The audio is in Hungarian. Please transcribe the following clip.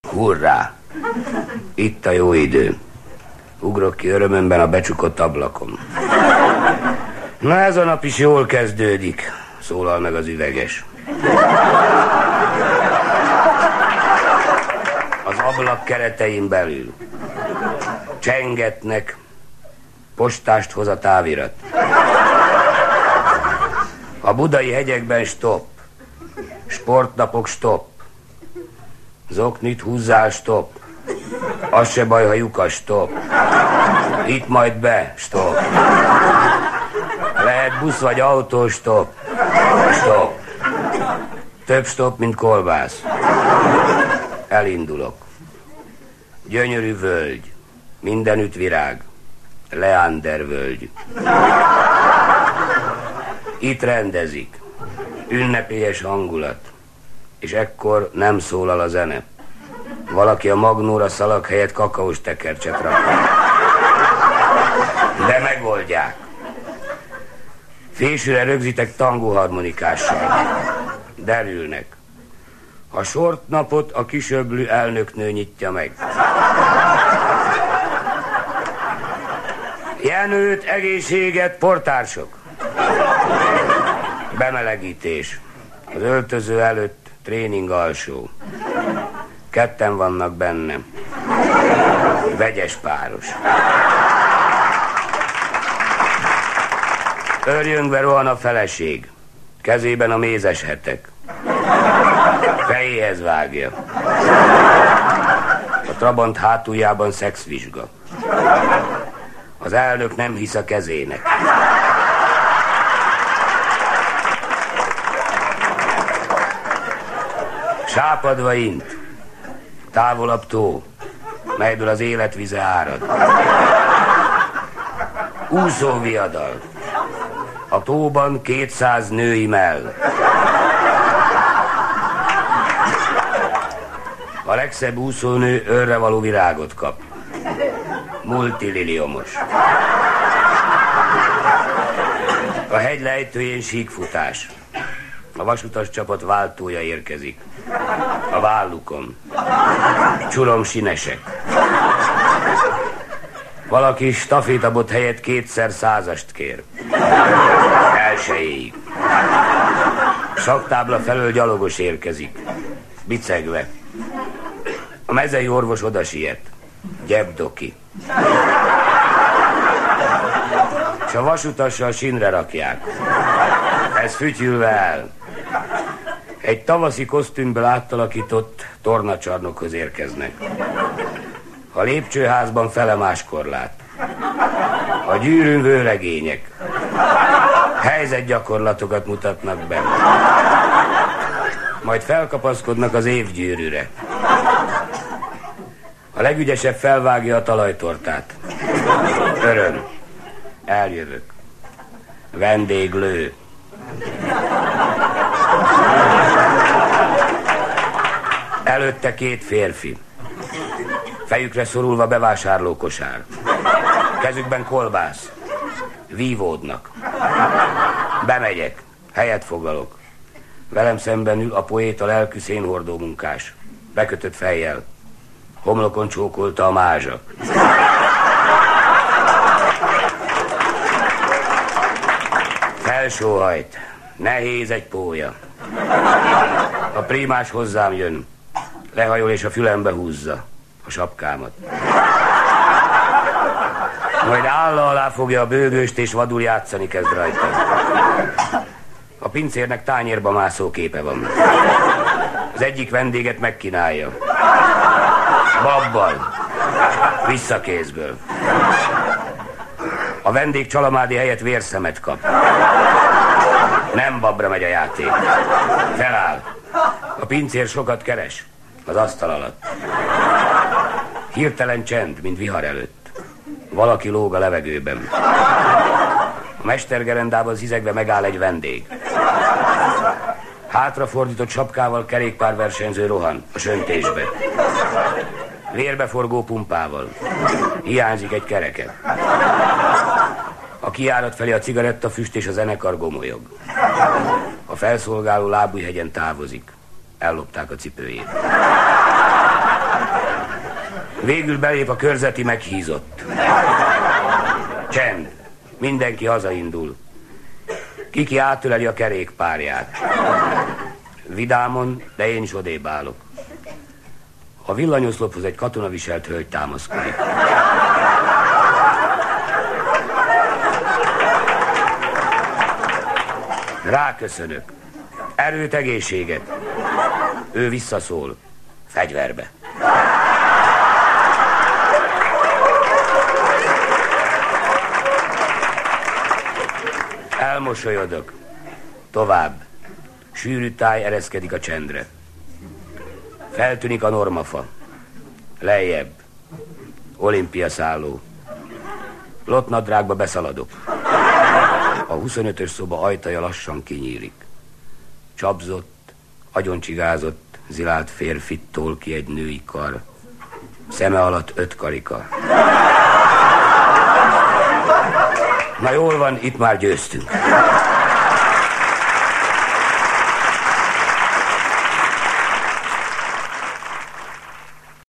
Hurrá! Itt a jó idő. Ugrok ki örömömben a becsukott ablakon. Na, ez a nap is jól kezdődik, szólal meg az üveges. Az ablak keretein belül csengetnek, postást hoz a távirat. A budai hegyekben stop, sportnapok stop, zoknit húzzál stop, az se baj, ha lyukas stop, itt majd be stop, lehet busz vagy autó stop, stop, több stop, mint kolbász. Elindulok. Gyönyörű völgy, mindenütt virág, Leander völgy. Itt rendezik, ünnepélyes hangulat, és ekkor nem szólal a zene. Valaki a magnóra szalag helyett kakaós tekercset rakja. De megoldják. Fésűre rögzítek tangóharmonikással. Derülnek. A sortnapot a kisöblű elnöknő nyitja meg. Jenőt, egészséget, portársok. Bemelegítés. Az öltöző előtt tréning alsó. Ketten vannak benne. Vegyes páros. Örjöngve rohan a feleség. Kezében a mézes hetek. Fejéhez vágja. A trabant hátuljában szexvizsga. Az elnök nem hisz a kezének. Sápadva int. Távolabb tó, melyből az életvize árad. Úszó viadal. A tóban 200 női mell. A legszebb úszónő őrre való virágot kap. Multililiomos. A hegy lejtőjén síkfutás. A vasutas csapat váltója érkezik. A vállukon. Csulom sinesek. Valaki stafétabot helyett 2x 100-ast kér. Elsőjéig. Saktábla felől gyalogos érkezik. Bicegve. A mezei orvos oda siet. Gyebdoki. És a vasutassal sínre rakják. Ez fütyülve el. Egy tavaszi kosztümből átalakított tornacsarnokhoz érkeznek. A lépcsőházban felemás korlát. A gyűrűn vőlegények. Helyzetgyakorlatokat mutatnak be. Majd felkapaszkodnak az évgyűrűre. A legügyesebb felvágja a talajtortát. Öröm. Eljövök. Vendéglő. Előtte 2 férfi. Fejükre szorulva bevásárlókosár. Kezükben kolbász. Vívódnak. Bemegyek. Helyet foglalok. Velem szemben ül a poéta lelkű szénhordó munkás. Bekötött fejjel. Homlokon csókolta a mázsa. Felsóhajt. Nehéz egy pólya. A prímás hozzám jön. Lehajol és a fülembe húzza a sapkámat. Majd álla alá fogja a bőgőst és vadul játszani kezd rajta. A pincérnek tányérba mászó képe van. Az egyik vendéget megkínálja. Babbal. Visszakézből. A vendég csalamádi helyett vérszemet kap. Nem babra megy a játék. Feláll. A pincér sokat keres. Az asztal alatt. Hirtelen csend, mint vihar előtt. Valaki lóg a levegőben. A mestergerendában zizegve megáll egy vendég. Hátrafordított sapkával kerékpárversenyző rohan a söntésbe. Vérbeforgó pumpával. Hiányzik egy kereke. A kijárat felé a cigarettafüst és a zenekar gomolyog. A felszolgáló lábújhegyen távozik. Ellopták a cipőjét. Végül belép a körzeti meghízott. Csend. Mindenki hazaindul. Kiki átöleli a kerékpárját. Vidámon, de én is odébb állok. A villanyoszlophoz egy katonaviselt hölgy támaszkodik. Ráköszönök. Erőt, egészséget. Ő visszaszól. Fegyverbe. Elmosolyodok. Tovább. Sűrű táj ereszkedik a csendre. Feltűnik a normafa. Lejjebb. Olimpiaszálló. Lotnadrágba beszaladok. A 25-ös szoba ajtaja lassan kinyílik. Csapzott, agyoncsigázott, zilált férfit tol ki egy női kar. Szeme alatt 5 karika. Na jól van, itt már győztünk.